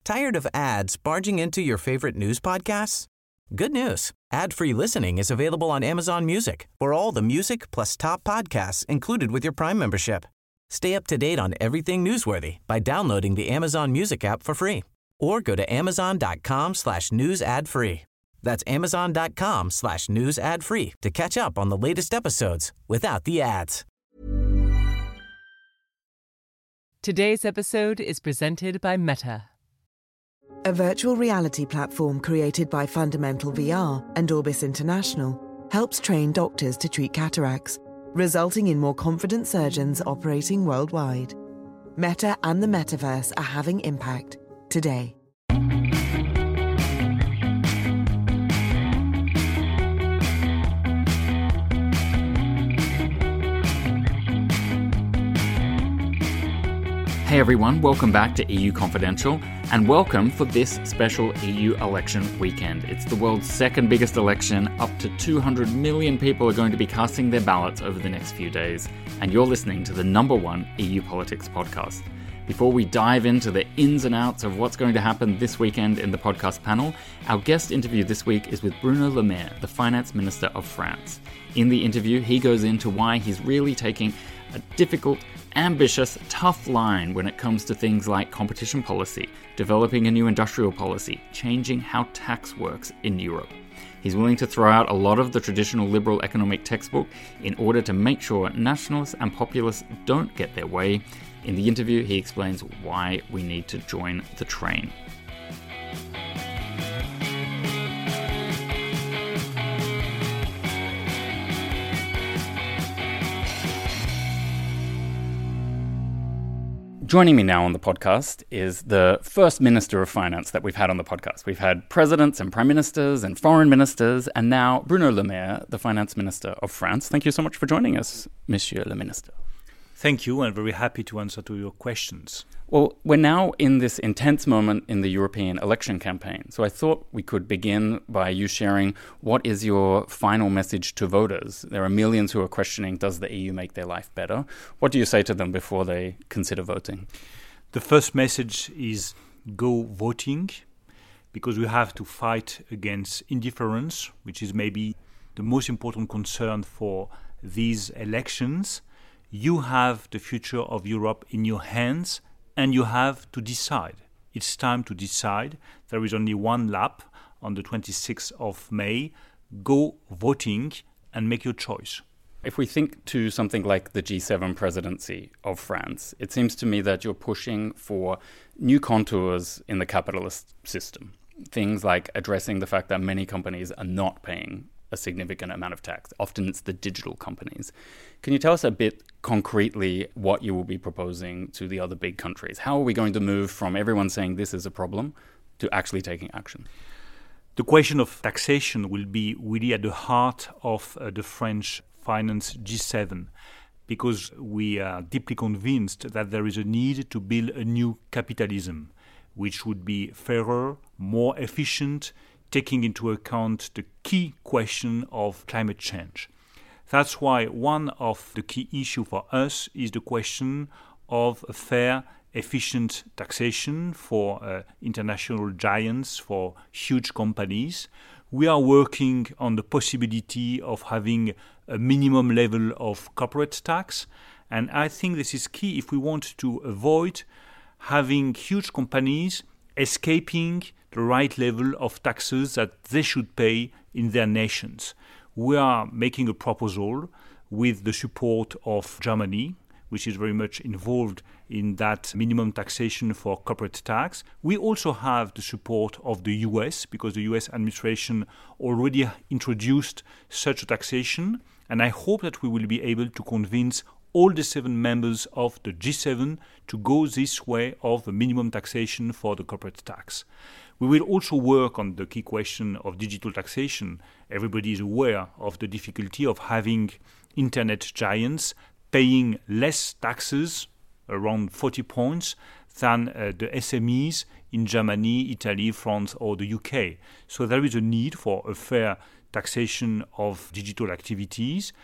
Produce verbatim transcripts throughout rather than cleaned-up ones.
Tired of ads barging into your favorite news podcasts? Good news. Ad-free listening is available on Amazon Music for all the music plus top podcasts included with your Prime membership. Stay up to date on everything newsworthy by downloading the Amazon Music app for free or go to amazon.com slash news ad free. That's amazon.com slash news ad free to catch up on the latest episodes without the ads. Today's episode is presented by Meta. A virtual reality platform created by Fundamental V R and Orbis International helps train doctors to treat cataracts, resulting in more confident surgeons operating worldwide. Meta and the metaverse are having impact today. Hey everyone, welcome back to E U Confidential, and welcome for this special E U election weekend. It's the world's second biggest election. Up to two hundred million people are going to be casting their ballots over the next few days, and you're listening to the number one E U politics podcast. Before we dive into the ins and outs of what's going to happen this weekend in the podcast panel, our guest interview this week is with Bruno Le Maire, the finance minister of France. In the interview, he goes into why he's really taking a difficult, ambitious, tough line when it comes to things like competition policy, developing a new industrial policy, changing how tax works in Europe. He's willing to throw out a lot of the traditional liberal economic textbook in order to make sure nationalists and populists don't get their way. In the interview, he explains why we need to join the train. Joining me now on the podcast is the first Minister of Finance that we've had on the podcast. We've had presidents and prime ministers and foreign ministers, and now Bruno Le Maire, the finance minister of France. Thank you so much for joining us, Monsieur le Ministre. Thank you, and very happy to answer to your questions. Well, we're now in this intense moment in the European election campaign, so I thought we could begin by you sharing what is your final message to voters. There are millions who are questioning, does the E U make their life better? What do you say to them before they consider voting? The first message is go voting, because we have to fight against indifference, which is maybe the most important concern for these elections. You have the future of Europe in your hands, and you have to decide. It's time to decide. There is only one lap on the twenty-sixth of May. Go voting and make your choice. If we think to something like the G seven presidency of France, it seems to me that you're pushing for new contours in the capitalist system. Things like addressing the fact that many companies are not paying a significant amount of tax. Often it's the digital companies. Can you tell us a bit concretely what you will be proposing to the other big countries? How are we going to move from everyone saying this is a problem to actually taking action? The question of taxation will be really at the heart of uh, the French Finance G seven, because we are deeply convinced that there is a need to build a new capitalism, which would be fairer, more efficient, taking into account the key question of climate change. That's why one of the key issues for us is the question of a fair, efficient taxation for uh, international giants, for huge companies. We are working on the possibility of having a minimum level of corporate tax, and I think this is key if we want to avoid having huge companies escaping the right level of taxes that they should pay in their nations. We are making a proposal with the support of Germany, which is very much involved in that minimum taxation for corporate tax. We also have the support of the U S, because the U S administration already introduced such a taxation, and I hope that we will be able to convince all the seven members of the G seven to go this way of a minimum taxation for the corporate tax. We will also work on the key question of digital taxation. Everybody is aware of the difficulty of having internet giants paying less taxes, around forty points, than uh, the S M Es in Germany, Italy, France or the U K. So there is a need for a fair taxation of digital activities.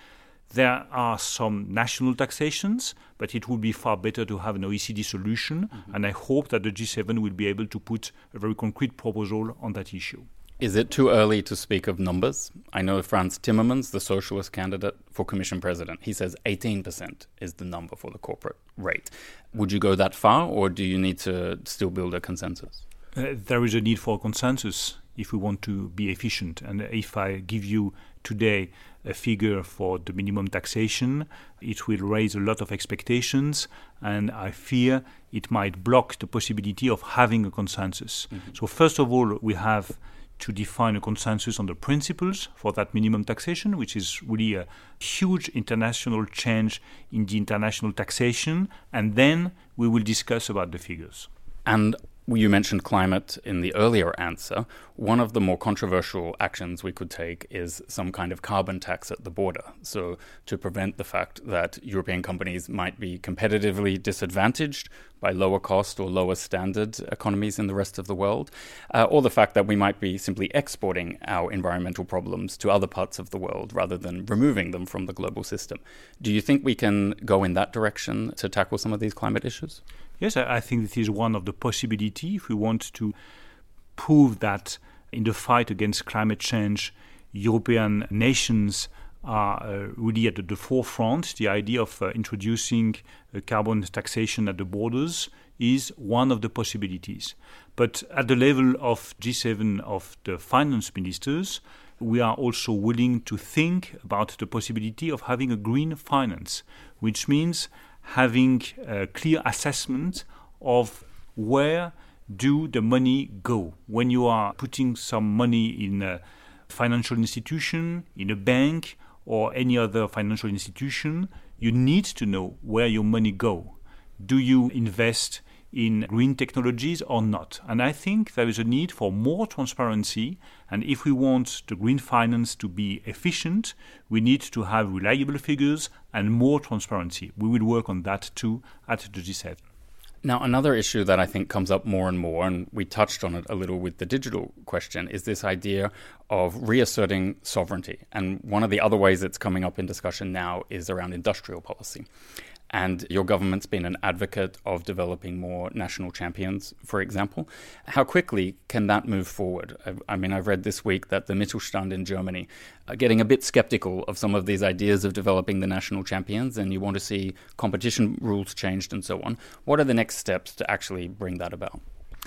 There are some national taxations, but it would be far better to have an O E C D solution. Mm-hmm. And I hope that the G seven will be able to put a very concrete proposal on that issue. Is it too early to speak of numbers? I know Frans Timmermans, the socialist candidate for Commission President, he says eighteen percent is the number for the corporate rate. Would you go that far, or do you need to still build a consensus? Uh, there is a need for a consensus if we want to be efficient. And if I give you today a figure for the minimum taxation, it will raise a lot of expectations, and I fear it might block the possibility of having a consensus. Mm-hmm. So first of all, we have to define a consensus on the principles for that minimum taxation, which is really a huge international change in the international taxation, and then we will discuss about the figures. And you mentioned climate in the earlier answer. One of the more controversial actions we could take is some kind of carbon tax at the border. So to prevent the fact that European companies might be competitively disadvantaged by lower cost or lower standard economies in the rest of the world, uh, or the fact that we might be simply exporting our environmental problems to other parts of the world rather than removing them from the global system. Do you think we can go in that direction to tackle some of these climate issues? Yes, I think this is one of the possibilities if we want to prove that in the fight against climate change, European nations are uh, really at the forefront. The idea of uh, introducing uh, carbon taxation at the borders is one of the possibilities. But at the level of G seven, of the finance ministers, we are also willing to think about the possibility of having a green finance, which means having a clear assessment of where do the money go. When you are putting some money in a financial institution, in a bank, or any other financial institution, you need to know where your money go. Do you invest in green technologies or not? And I think there is a need for more transparency, and if we want the green finance to be efficient, we need to have reliable figures and more transparency. We will work on that too at the G seven. Now, another issue that I think comes up more and more, and we touched on it a little with the digital question, is this idea of reasserting sovereignty. And one of the other ways it's coming up in discussion now is around industrial policy. And your government's been an advocate of developing more national champions, for example. How quickly can that move forward? I mean, I've read this week that the Mittelstand in Germany are getting a bit skeptical of some of these ideas of developing the national champions, and you want to see competition rules changed and so on. What are the next steps to actually bring that about?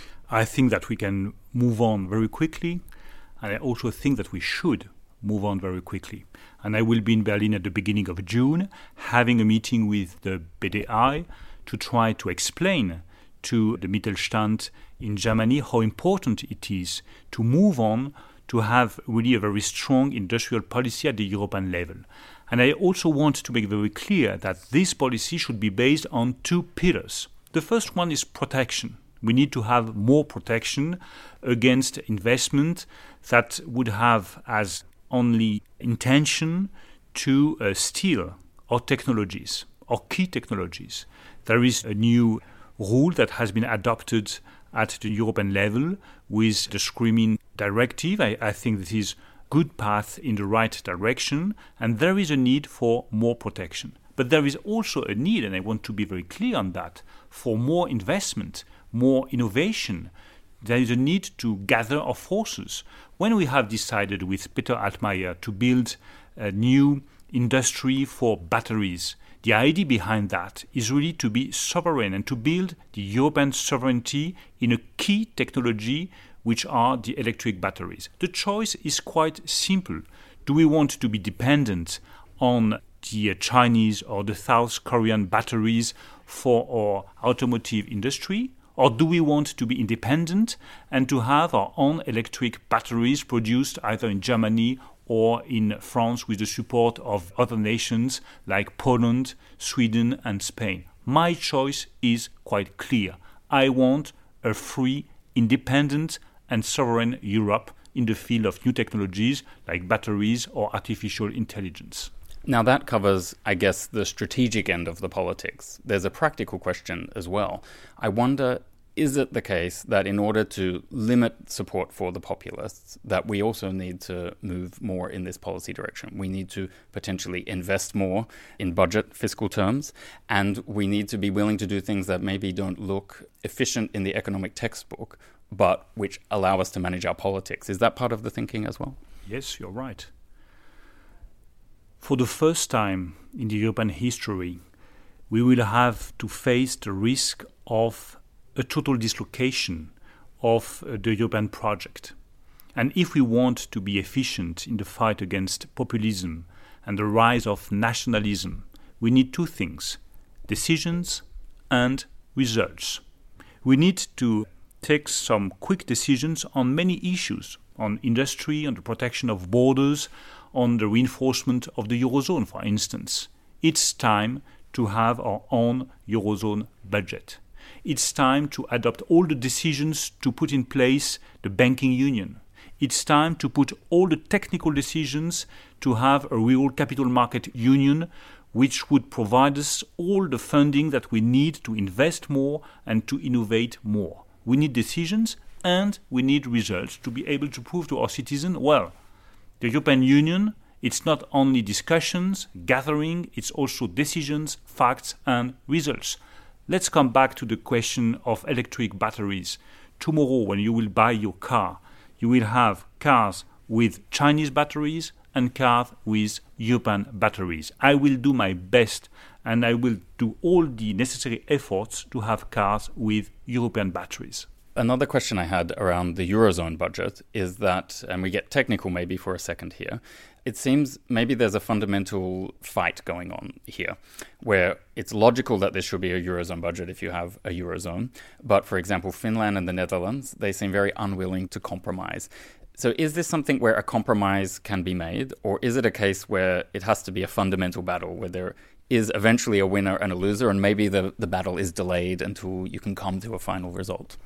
I think that we can move on very quickly, and I also think that we should move on very quickly. And I will be in Berlin at the beginning of June, having a meeting with the B D I to try to explain to the Mittelstand in Germany how important it is to move on, to have really a very strong industrial policy at the European level. And I also want to make very clear that this policy should be based on two pillars. The first one is protection. We need to have more protection against investment that would have as only intention to uh, steal our technologies, our key technologies. There is a new rule that has been adopted at the European level with the Screening Directive. I, I think this is a good path in the right direction, and there is a need for more protection. But there is also a need, and I want to be very clear on that, for more investment, more innovation. There is a need to gather our forces. When we have decided with Peter Altmaier to build a new industry for batteries, the idea behind that is really to be sovereign and to build the European sovereignty in a key technology, which are the electric batteries. The choice is quite simple. Do we want to be dependent on the Chinese or the South Korean batteries for our automotive industry? Or do we want to be independent and to have our own electric batteries produced either in Germany or in France with the support of other nations like Poland, Sweden and Spain? My choice is quite clear. I want a free, independent and sovereign Europe in the field of new technologies like batteries or artificial intelligence. Now that covers, I guess, the strategic end of the politics. There's a practical question as well. I wonder is it the case that in order to limit support for the populists, that we also need to move more in this policy direction? We need to potentially invest more in budget fiscal terms, and we need to be willing to do things that maybe don't look efficient in the economic textbook, but which allow us to manage our politics. Is that part of the thinking as well? Yes, you're right. For the first time in the European history, we will have to face the risk of a total dislocation of uh, the European project. And if we want to be efficient in the fight against populism and the rise of nationalism, we need two things: decisions and results. We need to take some quick decisions on many issues, on industry, on the protection of borders, on the reinforcement of the Eurozone, for instance. It's time to have our own Eurozone budget. It's time to adopt all the decisions to put in place the banking union. It's time to put all the technical decisions to have a real capital market union, which would provide us all the funding that we need to invest more and to innovate more. We need decisions and we need results to be able to prove to our citizens, well, the European Union, it's not only discussions, gathering, it's also decisions, facts and results. Let's come back to the question of electric batteries. Tomorrow, when you will buy your car, you will have cars with Chinese batteries and cars with European batteries. I will do my best and I will do all the necessary efforts to have cars with European batteries. Another question I had around the Eurozone budget is that, and we get technical maybe for a second here, it seems maybe there's a fundamental fight going on here where it's logical that there should be a Eurozone budget if you have a Eurozone. But for example, Finland and the Netherlands, they seem very unwilling to compromise. So is this something where a compromise can be made, or is it a case where it has to be a fundamental battle where there is eventually a winner and a loser and maybe the, the battle is delayed until you can come to a final result?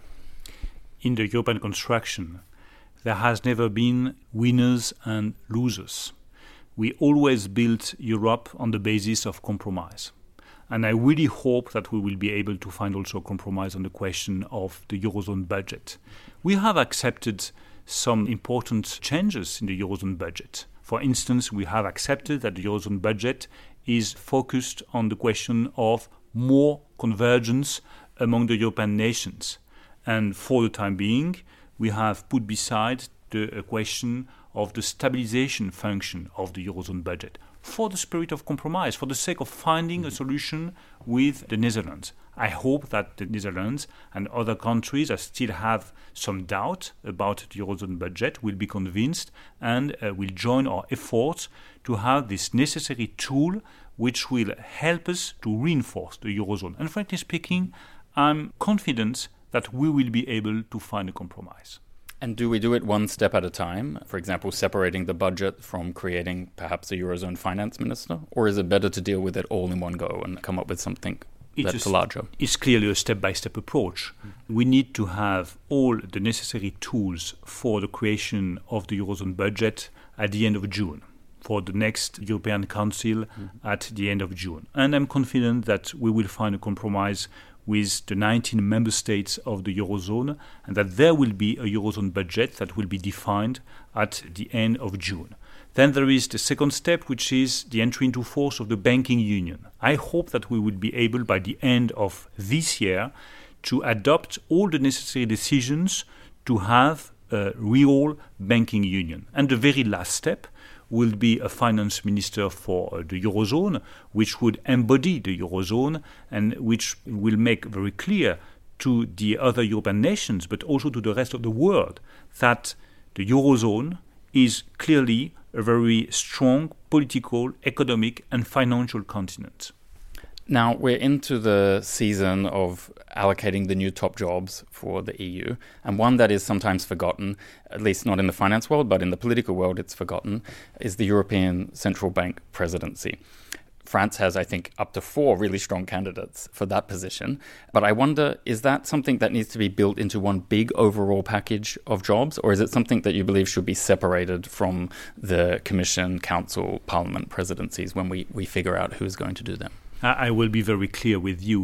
In the European construction, there has never been winners and losers. We always built Europe on the basis of compromise. And I really hope that we will be able to find also a compromise on the question of the Eurozone budget. We have accepted some important changes in the Eurozone budget. For instance, we have accepted that the Eurozone budget is focused on the question of more convergence among the European nations. And for the time being, we have put beside the question of the stabilization function of the Eurozone budget for the spirit of compromise, for the sake of finding a solution with the Netherlands. I hope that the Netherlands and other countries that still have some doubt about the Eurozone budget will be convinced and uh, will join our efforts to have this necessary tool which will help us to reinforce the Eurozone. And frankly speaking, I'm confident that we will be able to find a compromise. And do we do it one step at a time? For example, separating the budget from creating perhaps a Eurozone finance minister? Or is it better to deal with it all in one go and come up with something it's that's a, larger? It's clearly a step-by-step approach. Mm. We need to have all the necessary tools for the creation of the Eurozone budget at the end of June, for the next European Council mm. at the end of June. And I'm confident that we will find a compromise with the nineteen member states of the Eurozone, and that there will be a Eurozone budget that will be defined at the end of June. Then there is the second step, which is the entry into force of the banking union. I hope that we will be able, by the end of this year, to adopt all the necessary decisions to have a real banking union. And the very last step will be a finance minister for the Eurozone, which would embody the Eurozone and which will make very clear to the other European nations, but also to the rest of the world, that the Eurozone is clearly a very strong political, economic and financial continent. Now, we're into the season of allocating the new top jobs for the E U, and one that is sometimes forgotten, at least not in the finance world, but in the political world it's forgotten, is the European Central Bank presidency. France has, I think, up to four really strong candidates for that position. But I wonder, is that something that needs to be built into one big overall package of jobs, or is it something that you believe should be separated from the Commission, Council, Parliament presidencies when we, we figure out who's going to do them? I will be very clear with you.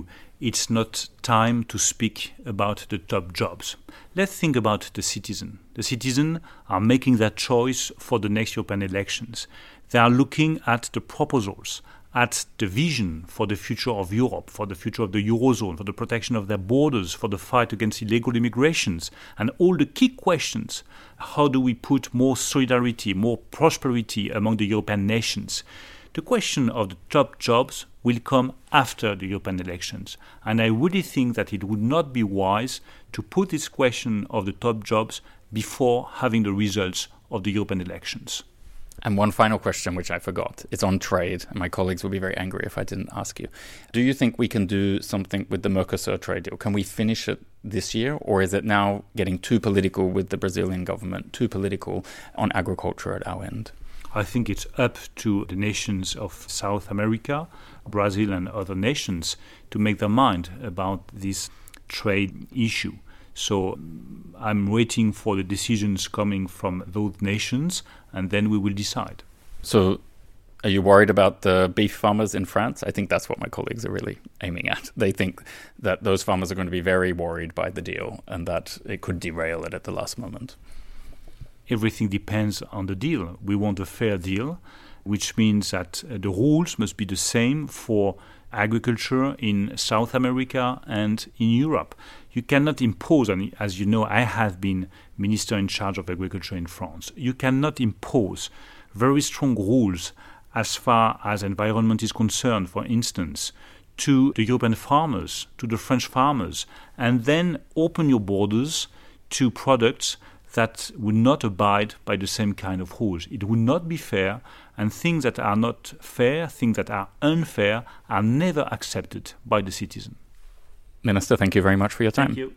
it's not time to speak about the top jobs. Let's think about the citizen. The citizens are making that choice for the next European elections. They are looking at the proposals, at the vision for the future of Europe, for the future of the Eurozone, for the protection of their borders, for the fight against illegal immigrations, and all the key questions. How do we put more solidarity, more prosperity among the European nations? The question of the top jobs will come after the European elections. And I really think that it would not be wise to put this question of the top jobs before having the results of the European elections. And one final question, which I forgot. It's on trade, and my colleagues will be very angry if I didn't ask you. Do you think we can do something with the Mercosur trade deal? Can we finish it this year, or is it now getting too political with the Brazilian government, too political on agriculture at our end? I think it's up to the nations of South America, Brazil and other nations to make their mind about this trade issue. So I'm waiting for the decisions coming from those nations, and then we will decide. So are you worried about the beef farmers in France? I think that's what my colleagues are really aiming at. They think that those farmers are going to be very worried by the deal and that it could derail it at the last moment. Everything depends on the deal. We want a fair deal, which means that uh, the rules must be the same for agriculture in South America and in Europe. You cannot impose, and as you know, I have been minister in charge of agriculture in France. You cannot impose very strong rules as far as environment is concerned, for instance, to the European farmers, to the French farmers, and then open your borders to products that would not abide by the same kind of rules. It would not be fair, and things that are not fair, things that are unfair, are never accepted by the citizen. Minister, thank you very much for your time. Thank you.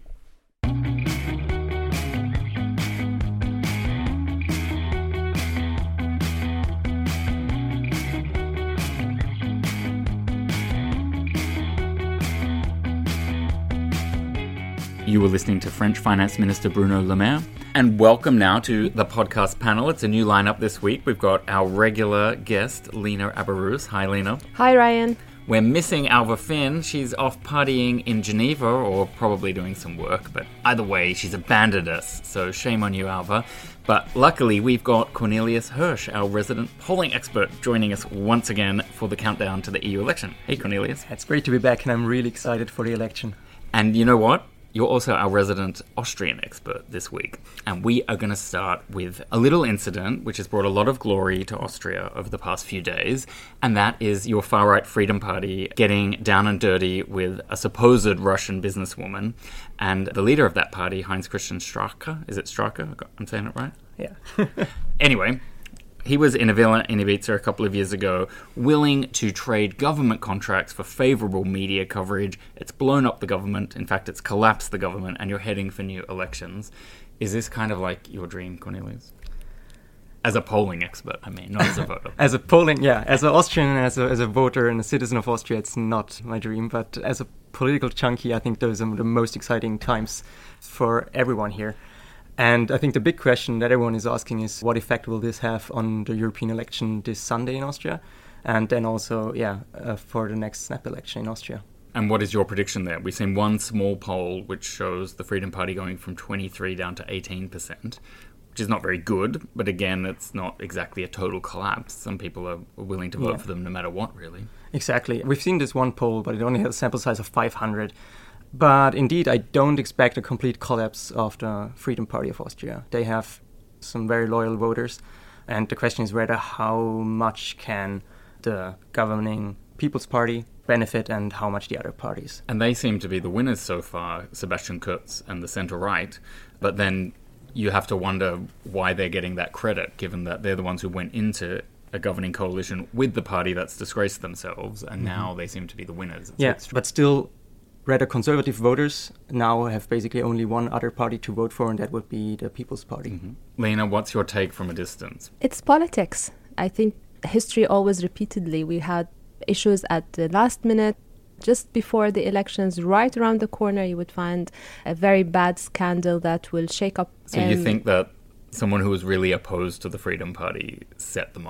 You were listening to French Finance Minister Bruno Le Maire. And welcome now to the podcast panel. It's a new lineup this week. We've got our regular guest, Lena Abaruz. Hi, Lena. Hi, Ryan. We're missing Alva Finn. She's off partying in Geneva, or probably doing some work. But either way, she's abandoned us. So shame on you, Alva. But luckily, we've got Cornelius Hirsch, our resident polling expert, joining us once again for the countdown to the E U election. Hey, Cornelius. It's great to be back, and I'm really excited for the election. And you know what? You're also our resident Austrian expert this week. And we are going to start with a little incident which has brought a lot of glory to Austria over the past few days. And that is your far-right Freedom Party getting down and dirty with a supposed Russian businesswoman. And the leader of that party, Heinz-Christian Strache, is it Strache? I'm saying it right? Yeah. Anyway, he was in a villa in Ibiza a couple of years ago, willing to trade government contracts for favourable media coverage. It's blown up the government. In fact, it's collapsed the government, and you're heading for new elections. Is this kind of like your dream, Cornelius? As a polling expert, I mean, not as a voter. As a polling, yeah. As an Austrian, as a, as a voter and a citizen of Austria, it's not my dream. But as a political junkie, I think those are the most exciting times for everyone here. And I think the big question that everyone is asking is, what effect will this have on the European election this Sunday in Austria? And then also, yeah, uh, for the next snap election in Austria. And what is your prediction there? We've seen one small poll which shows the Freedom Party going from twenty-three down to eighteen percent, which is not very good. But again, it's not exactly a total collapse. Some people are willing to vote yeah. for them no matter what, really. Exactly. We've seen this one poll, but it only has a sample size of five hundred. But indeed, I don't expect a complete collapse of the Freedom Party of Austria. They have some very loyal voters. And the question is whether how much can the governing People's Party benefit and how much the other parties. And they seem to be the winners so far, Sebastian Kurz and the centre-right. But then you have to wonder why they're getting that credit, given that they're the ones who went into a governing coalition with the party that's disgraced themselves, and mm-hmm. now they seem to be the winners. It's yeah, but still, rather conservative voters now have basically only one other party to vote for, and that would be the People's Party. Mm-hmm. Lena, what's your take from a distance? It's politics. I think history always repeatedly. We had issues at the last minute. Just before the elections, right around the corner, you would find a very bad scandal that will shake up. So um, you think that someone who was really opposed to the Freedom Party set them up?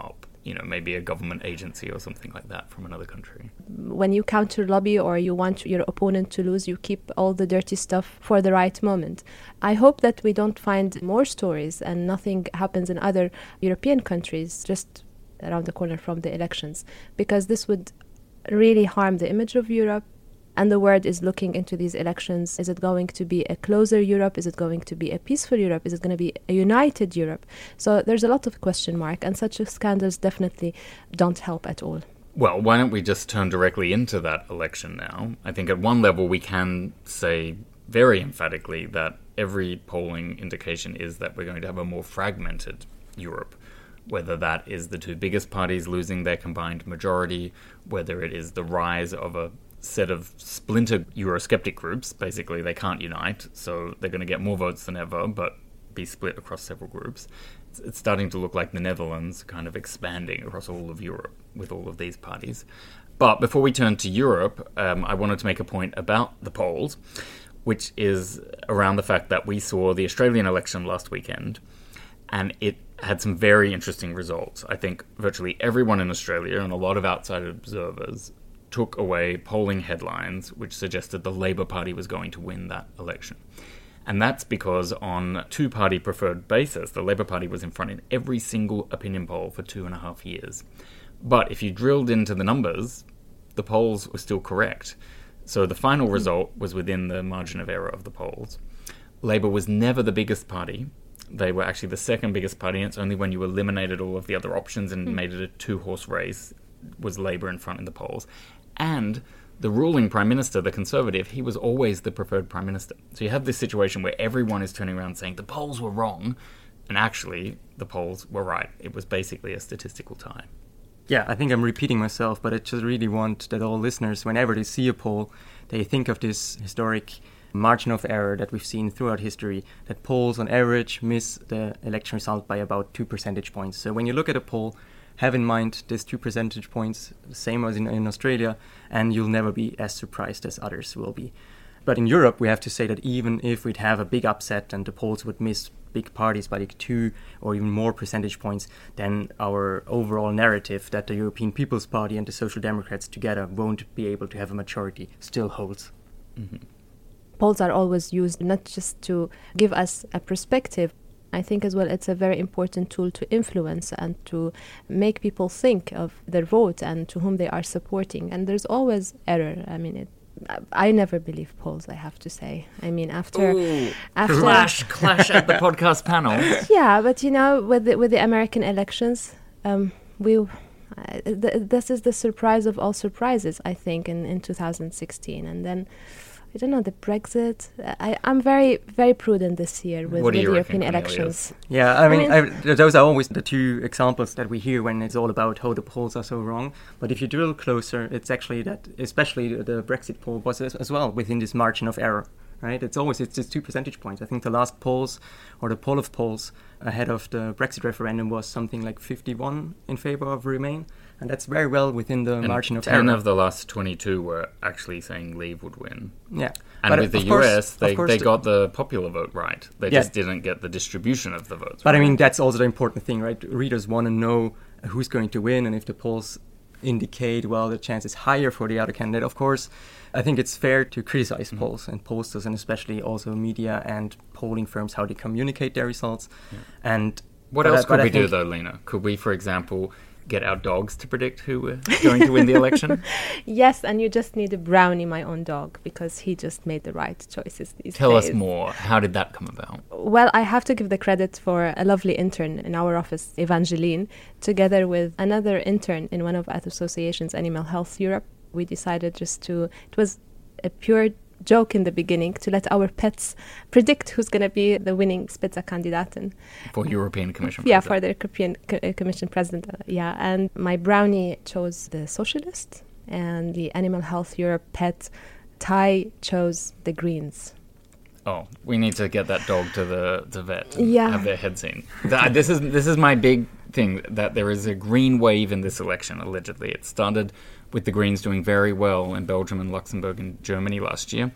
you know, maybe a government agency or something like that from another country. When you counter lobby or you want your opponent to lose, you keep all the dirty stuff for the right moment. I hope that we don't find more stories and nothing happens in other European countries just around the corner from the elections, because this would really harm the image of Europe. And the world is looking into these elections. Is it going to be a closer Europe? Is it going to be a peaceful Europe? Is it going to be a united Europe? So there's a lot of question mark, and such scandals definitely don't help at all. Well, why don't we just turn directly into that election now? I think at one level we can say very emphatically that every polling indication is that we're going to have a more fragmented Europe, whether that is the two biggest parties losing their combined majority, whether it is the rise of a set of splinter Eurosceptic groups. Basically, they can't unite, so they're going to get more votes than ever, but be split across several groups. It's, it's starting to look like the Netherlands kind of expanding across all of Europe with all of these parties. But before we turn to Europe, um, I wanted to make a point about the polls, which is around the fact that we saw the Australian election last weekend, and it had some very interesting results. I think virtually everyone in Australia and a lot of outside observers took away polling headlines which suggested the Labour Party was going to win that election. And that's because on a two-party preferred basis, the Labour Party was in front in every single opinion poll for two and a half years. But if you drilled into the numbers, the polls were still correct. So the final result was within the margin of error of the polls. Labour was never the biggest party. They were actually the second biggest party, and it's only when you eliminated all of the other options and mm. made it a two-horse race was Labour in front in the polls. And the ruling Prime Minister, the Conservative, he was always the preferred Prime Minister. So you have this situation where everyone is turning around saying the polls were wrong, and actually the polls were right. It was basically a statistical tie. Yeah, I think I'm repeating myself, but I just really want that all listeners, whenever they see a poll, they think of this historic margin of error that we've seen throughout history, that polls on average miss the election result by about two percentage points. So when you look at a poll, have in mind this two percentage points, same as in, in Australia, and you'll never be as surprised as others will be. But in Europe, we have to say that even if we'd have a big upset and the polls would miss big parties by like two or even more percentage points, then our overall narrative that the European People's Party and the Social Democrats together won't be able to have a majority still holds. Mm-hmm. Polls are always used not just to give us a perspective. I think as well it's a very important tool to influence and to make people think of their vote and to whom they are supporting. And there's always error. I mean, it, I never believe polls, I have to say. I mean, after... Ooh, after clash, clash at the podcast panel. Yeah, but you know, with the, with the American elections, um, we... Uh, th- this is the surprise of all surprises, I think, in, in two thousand sixteen. And then... I don't know, the Brexit. I, I'm very, very prudent this year with, with European elections. Yeah, I mean, I mean I, those are always the two examples that we hear when it's all about how the polls are so wrong. But if you drill closer, it's actually that, especially the Brexit poll was as, as well within this margin of error, right? It's always, it's just two percentage points. I think the last polls, or the poll of polls ahead of the Brexit referendum was something like fifty-one in favor of Remain. And that's very well within the and margin of ten error. ten of the last twenty-two were actually saying Leave would win. Yeah. And but with the course, U S, they, they the got the popular vote right. They yeah. just didn't get the distribution of the votes But right. I mean, that's also the important thing, right? Readers want to know who's going to win, and if the polls indicate, well, the chance is higher for the other candidate. Of course, I think it's fair to criticize mm-hmm. polls and pollsters, and especially also media and polling firms, how they communicate their results. Yeah. And What else I, could we do, though, Lena? Could we, for example... get our dogs to predict who were going to win the election? Yes, and you just need a Brownie, my own dog, because he just made the right choices these Tell days. us more. How did that come about? Well, I have to give the credit for a lovely intern in our office, Evangeline, together with another intern in one of our associations, Animal Health Europe. We decided just to, it was a pure joke in the beginning, to let our pets predict who's going to be the winning Spitzenkandidaten. For European Commission Yeah, President. for the European Co- Commission President. Uh, yeah, and my Brownie chose the Socialist, and the Animal Health Europe pet, Tai, chose the Greens. Oh, we need to get that dog to the, the vet and yeah. have their head seen. That, this is this is my big thing, that there is a green wave in this election, allegedly. It started with the Greens doing very well in Belgium and Luxembourg and Germany last year.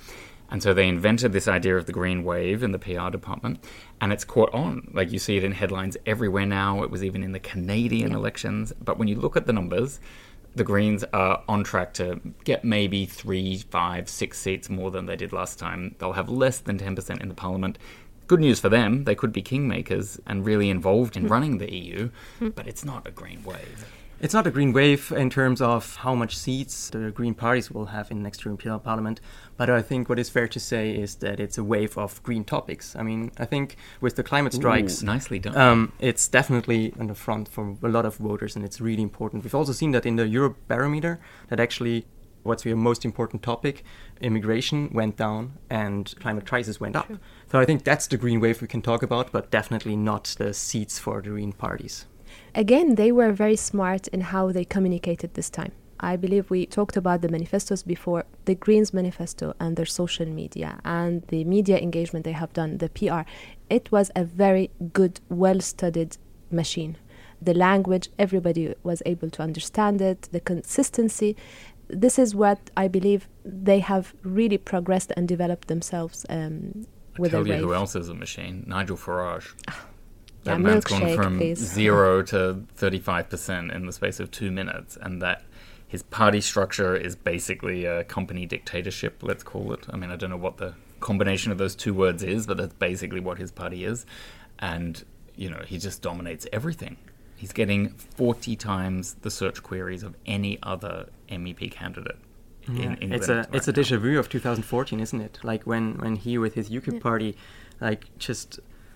And so they invented this idea of the green wave in the P R department, and it's caught on. Like, you see it in headlines everywhere now. It was even in the Canadian yeah. elections. But when you look at the numbers, the Greens are on track to get maybe three, five, six seats more than they did last time. They'll have less than ten percent in the parliament. Good news for them. They could be kingmakers and really involved in running the E U, but it's not a green wave. It's not a green wave in terms of how much seats the Green parties will have in the next European Parliament, but I think what is fair to say is that it's a wave of green topics. I mean, I think with the climate strikes, Ooh, nicely done. Um, it's definitely on the front for a lot of voters, and it's really important. We've also seen that in the Eurobarometer, that actually what's the most important topic, immigration, went down and climate crisis went up. True. So I think that's the green wave we can talk about, but definitely not the seats for the Green parties. Again, they were very smart in how they communicated this time. I believe we talked about the manifestos before, the Greens manifesto and their social media and the media engagement they have done, the P R. It was a very good, well-studied machine. The language, everybody was able to understand it, the consistency. This is what I believe they have really progressed and developed themselves um, with I'll a tell you wave. who else is a machine. Nigel Farage. Yeah, That man's gone milkshake, from please. zero to thirty-five percent in the space of two minutes, and that his party structure is basically a company dictatorship, let's call it. I mean, I don't know what the combination of those two words is, but that's basically what his party is. And, you know, he just dominates everything. He's getting forty times the search queries of any other M E P candidate in Yeah. England. It's a right it's a now. déjà vu of two thousand fourteen, isn't it? Like when, when he with his UKIP Yeah. party, like just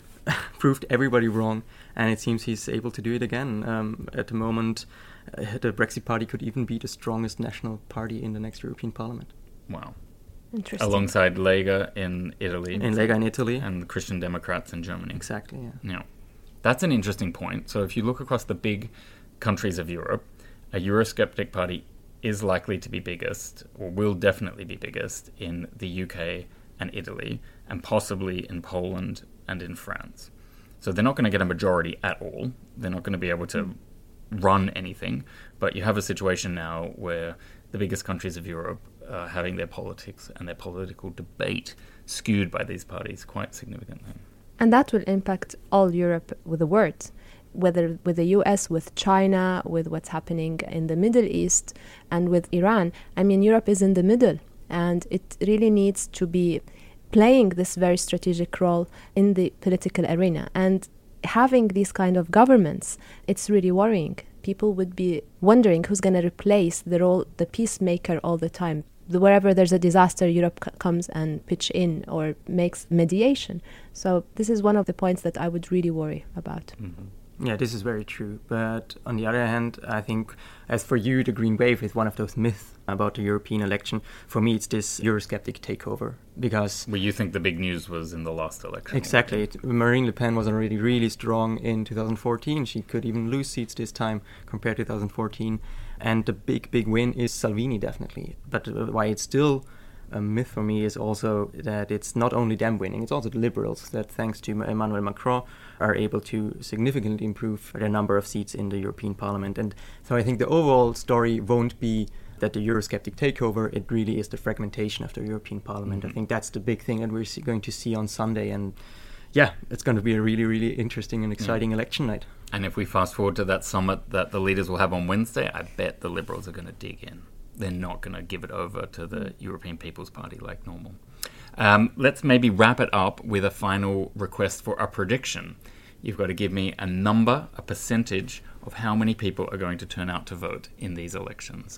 proved everybody wrong, and it seems he's able to do it again. Um, at the moment, uh, the Brexit party could even be the strongest national party in the next European Parliament. Wow. Interesting. Alongside Lega in Italy. In Lega in Italy. And the Christian Democrats in Germany. Exactly, yeah. Yeah. That's an interesting point. So if you look across the big countries of Europe, a Eurosceptic party is likely to be biggest, or will definitely be biggest, in the U K and Italy, and possibly in Poland and in France. So they're not going to get a majority at all. They're not going to be able to mm. run anything. But you have a situation now where the biggest countries of Europe are having their politics and their political debate skewed by these parties quite significantly. And that will impact all Europe with the words, whether with the U S, with China, with what's happening in the Middle East, and with Iran. I mean, Europe is in the middle, and it really needs to be playing this very strategic role in the political arena. And having these kind of governments, it's really worrying. People would be wondering who's going to replace the role, the peacemaker all the time. Wherever there's a disaster, Europe c- comes and pitch in or makes mediation. So this is one of the points that I would really worry about. Mm-hmm. Yeah, this is very true. But on the other hand, I think, as for you, the Green Wave is one of those myths about the European election. For me, it's this Eurosceptic takeover. Because... Well, you think the big news was in the last election. Exactly. It, Marine Le Pen was already really strong in two thousand fourteen. She could even lose seats this time compared to two thousand fourteen. And the big, big win is Salvini, definitely. But uh, why it's still a myth for me is also that it's not only them winning, it's also the Liberals that, thanks to Emmanuel Macron, are able to significantly improve their number of seats in the European Parliament. And so I think the overall story won't be that the Eurosceptic takeover, it really is the fragmentation of the European Parliament. Mm-hmm. I think that's the big thing that we're see- going to see on Sunday. And yeah, it's going to be a really, really interesting and exciting yeah. election night. And if we fast forward to that summit that the leaders will have on Wednesday, I bet the Liberals are going to dig in. They're not going to give it over to the European People's Party like normal. Um, let's maybe wrap it up with a final request for a prediction. You've got to give me a number, a percentage of how many people are going to turn out to vote in these elections.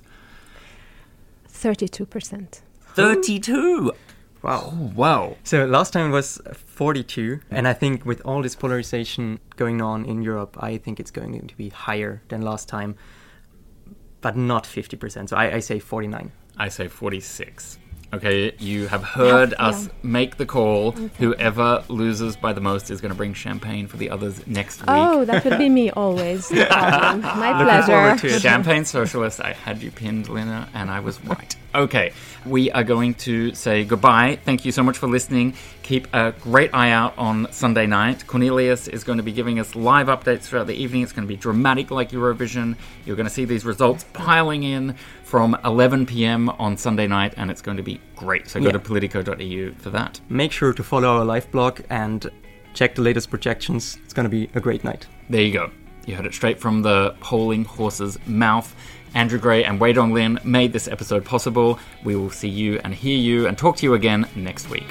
thirty-two percent. thirty-two! Wow. Oh, wow. So last time was forty-two, and I think with all this polarization going on in Europe, I think it's going to be higher than last time, but not fifty percent. So I, I say forty-nine. I say forty-six. Okay, you have heard yeah. us make the call. Okay. Whoever loses by the most is going to bring champagne for the others next week. Oh, that will be me always. No problem. My Looking forward to pleasure. it. Champagne Socialist, I had you pinned, Lina, and I was right. Okay, we are going to say goodbye. Thank you so much for listening. Keep a great eye out on Sunday night. Cornelius is going to be giving us live updates throughout the evening. It's going to be dramatic like Eurovision. You're going to see these results piling in from eleven p.m. on Sunday night, and it's going to be great. So go Yeah. to politico dot e u for that. Make sure to follow our live blog and check the latest projections. It's going to be a great night. There you go. You heard it straight from the polling horse's mouth. Andrew Gray and Wei Dong Lin made this episode possible. We will see you and hear you and talk to you again next week.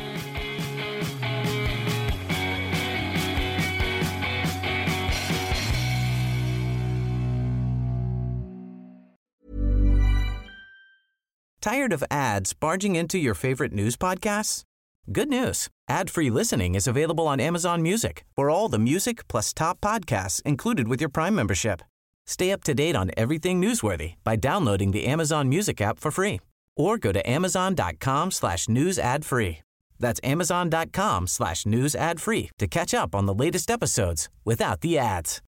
Tired of ads barging into your favorite news podcasts? Good news. Ad-free listening is available on Amazon Music for all the music plus top podcasts included with your Prime membership. Stay up to date on everything newsworthy by downloading the Amazon Music app for free or go to amazon.com slash news ad free. That's amazon.com slash news ad free to catch up on the latest episodes without the ads.